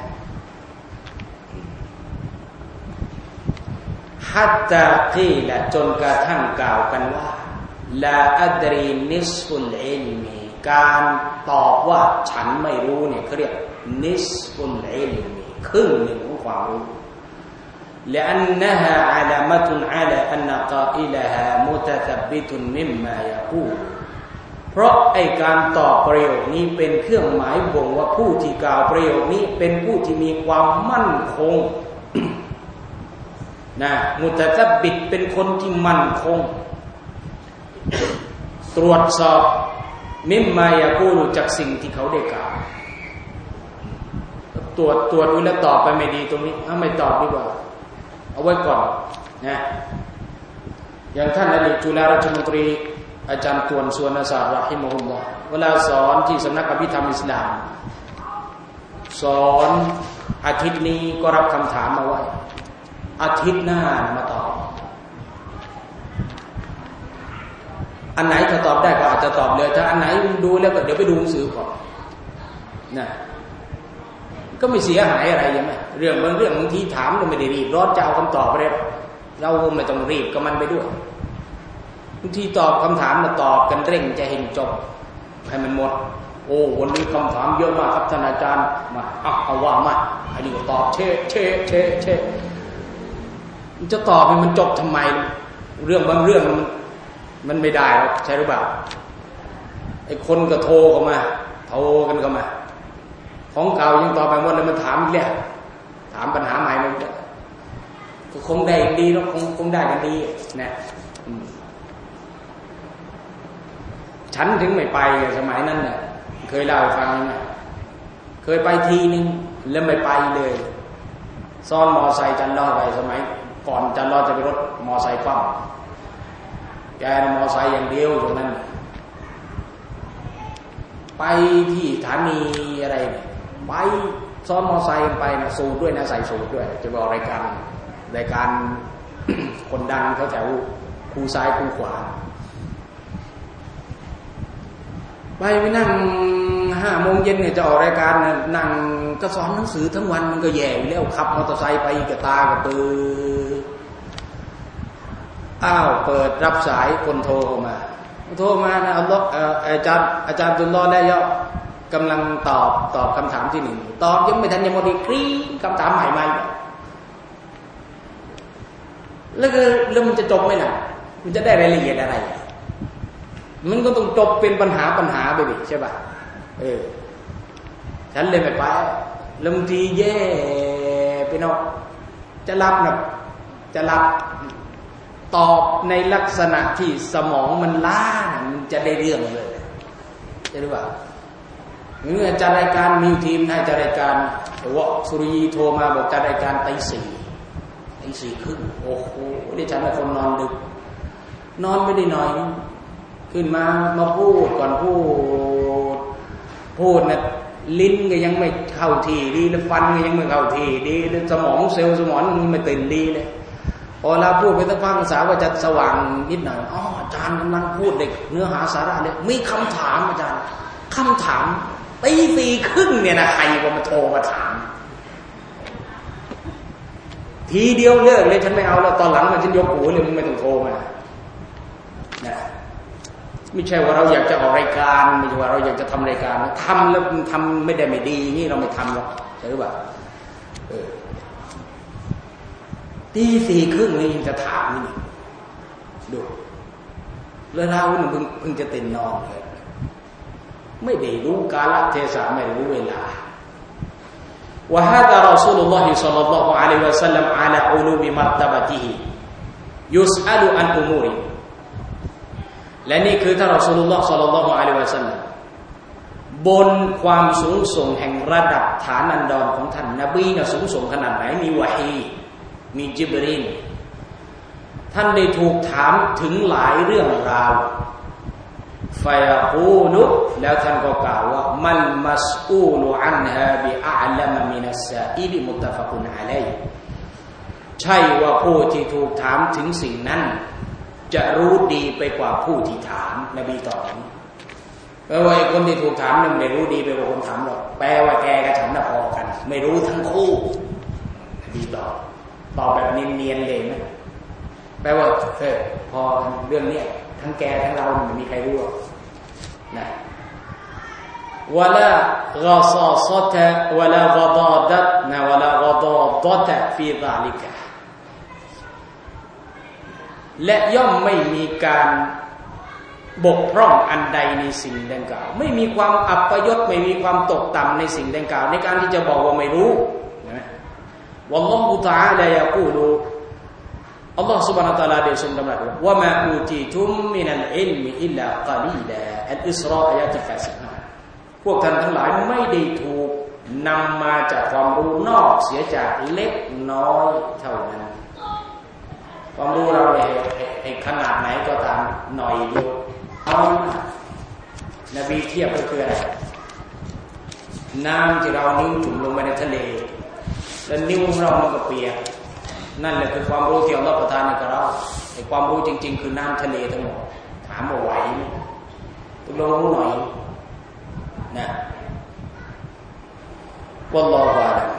ฮัตตากีละจนกระทั่งกล่าวกันว่าลาอัดรีนิสฟุลอิลมีการตอบว่าฉันไม่รู้เนี่ยเขาเรียกนิสฟุลอิลมีครึ่งหนึ่งของความรู้لأنها علامة على أن قائلها متثبت مما يقول เพราะไอ้การตอบประโยคนี้เป็นเครื่องหมายบ่งว่าผู้ที่กล่าวประโยคนี้เป็นผู้ที่มีความมั่นคงนะมุตตะบิดเป็นคนที่มั่นคงตรวจสอบมิมมายากูรู้จากสิ่งที่เขาได้กล่าวตรวจดูแล้วตอบไปไม่ดีตรงนี้ไม่ตอบดีกว่าเอาไว้ก่อนนะอย่างท่านอดีตจุฬาราชมนตรีอาจารย์ตวนสุวรรณศาสตร์เราะฮิมะฮุลลอฮ์เวลาสอนที่สำนักอภิธรรมอิสลามสอนอาทิตย์นี้ก็รับคำถามมาไว้อาทิตย์หน้ามาตอบอันไหนถ้าตอบได้ก็อาจจะตอบเลยถ้าอันไหนดูแล้วก็เดี๋ยวไปดูหนังสือก่อนนะก็ไม่เสียหายอะไรใช่ไหมเรื่องบางเรื่องบางทีถามก็ไม่ได้รีบร้อนจะเอาคำตอบไปเลยเราไม่ต้องรีบกับมันไปด้วยบางทีตอบคำถามมาตอบกันเร่งจะเห็นจบให้มันหมดโอ้วันนี้คำถามเยอะมากครับท่านอาจารย์มาเอาว่ามาอันนี้ก็ตอบเชมันจะตอบให้มันจบทำไมเรื่องบางเรื่องมันไม่ได้หรอกใช่หรือเปล่าไอ้คนก็โทรกันมาของเก่ายังตอบไปหมดแล้วมันถามอีกแล้วถามปัญหาใหม่มันก็คงได้ดีแล้วคงได้กันดีนะฉันถึงไม่ไปสมัยนั้นน่ะเคยเล่าให้ฟังนะเคยไปทีนึงแล้วไม่ไปเลยซ้อนมอไซค์จันรอไปสมัยก่อนจันรอจะไปรถมอไซค์ปั้มแกมอไซค์อย่างเดียวตรงนั้นไปที่สถานีอะไรไปซ้อนมอไซค์ไปนะสูทด้วยนะใส่สูทด้วยจะบอกรายการคนดังเขาแถวคูซ้ายคูขวาไปนั่ง5 โมงเย็นเนี่ยจะออกรายการนั่งก็สอนหนังสือทั้งวันมันก็แย่อยู่แล้วขับมอเตอร์ไซค์ไปกับตากับปือเปิดรับสายคนโทรมานะอัลลอฮ์อาจารย์ตุลลอฮ์และยอกำลังตอบคำถามที่1ตอบยังไม่ทันยังหมดอีกกรี๊ดคำถามใหม่แล้วมันจะจบไหมล่ะมันจะได้รายละเอียดอะไรมันก็ต้องจบเป็นปัญหาไปดิใช่ป่ะฉันเลยไม่ไปแล้วบางทีแย่ไปเนาะจะรับตอบในลักษณะที่สมองมันล้ามันจะได้เรื่องเลยใช่หรือเปล่าเมื่อจัดรายการมีทีมให้จัดรายการว่าสุริยีโทรมาบอกจัดรายการตี 4 ครึ่งโอ้โหนี่ฉันเป็นคนนอนดึกนอนไม่ได้หน่อยขึ้นมาพูดก่อนพูดนะลิ้นก็ยังไม่เข้าที่ดีแล้วฟันก็ยังไม่เข้าที่ดีแล้วสมองเซลล์สมองมันไม่ตื่นดีเลยพอเราพูดไปตั้งภาษาว่าจะสว่างนิดหน่อยอาจารย์กำลังพูดเด็กเนื้อหาสาระเลยมีคำถามอาจารย์คำถามตี4:30เนี่ยนะใครมาโทรมาถามทีเดียวเลิกเลยฉันไม่เอาแล้วตอนหลังมันฉันยกหูเลยมึงไม่ต้องโทรมานะไม่ใช่ว่าเราอยากจะออกรายการไม่ใช่ว่าเราอยากจะทำรายการทำแล้วทำไม่ได้ไม่ดีนี่เราไม่ทำหรอกใช่หรือเปล่าตี4:30นี่ยังจะถามนี่ดูแล้วเราเพิ่งจะตื่นนอนเลยไม่ได้รู้กาลเทศะไม่ได้รู้เวลาوهذا رسول الله صلى الله عليه وسلم على علوم مرتبته يسأل عن أمور และนี่คือท่านรอซูลุลลอฮ์ศ็อลลัลลอฮุอะลัยฮิวะซัลลัมบนความสูงส่งแห่งระดับฐานันดรของท่านนบีเนี่ยสูงส่งขนาดไหนมีวะฮีมีจิบรีลท่านได้ถูกถามถึงหลายเรื่องราวฟะยะกูลุแล้วท่านก็กล่าวว่ามัลมัสอูลุอันฮาบิอะลัมมินัสซาอิลมุตตะฟะกุนอะลัยฮิใช่ว่าผู้ที่ถูกถามถึงสิ่งนั้นจะรู้ดีไปกว่าผู้ที่ถามนบีตอบแปลว่าไอ้คนที่ถูกถามเนี่ยไม่รู้ดีไปกว่าคนถามหรอกแปลว่าแกกับฉันน่ะพอกันไม่รู้ทั้งคู่นบีตอบแบบเนียนๆเลยนะแปลว่าพอเรื่องนี้ทั้งแกทั้งเราไม่มีใครรู้นะวะลากอซอซะตะวะลากอฎอดะนะวะลากอฎอฎะตะฟีซาลิกะและย่อมไม่มีการบกพร่องอันใดในสิ่งดังกล่าวไม่มีความอัปยศไม่มีความตกต่ำในสิ่งดังกล่าวในการที่จะบอกว่าไม่รู้นะวัลลอฮุตะอาลายะกูลูอัลลอฮฺ سبحانه และ تعالى ได้ทรงดำรัสว่าว่ามาอูติตุมมินัลอิลมิอิลลากะลีลาอัลอิสรออายะที่85พวกท่านทั้งหลายไม่ได้ถูกนำมาจากความรู้นอกเสียจากเล็กน้อยเท่านั้นความรู้เราเนี่ยขนาดไหนก็ตามหน่อยเดียวเอานบีเทียบก็คืออะไรน้ำที่เรานิ้วจุ่มลงไปในทะเลแล้วนิ้วของเรามันก็เปียกนั่นแหละคือความรู้ที่อัลเลาะห์ประทานให้กับเราไอ้ความรู้จริงๆคือน้ำทะเลทั้งหมดถามว่าไหวไหมต้องลองรู้หน่อยนะวัลลอฮุอะลัม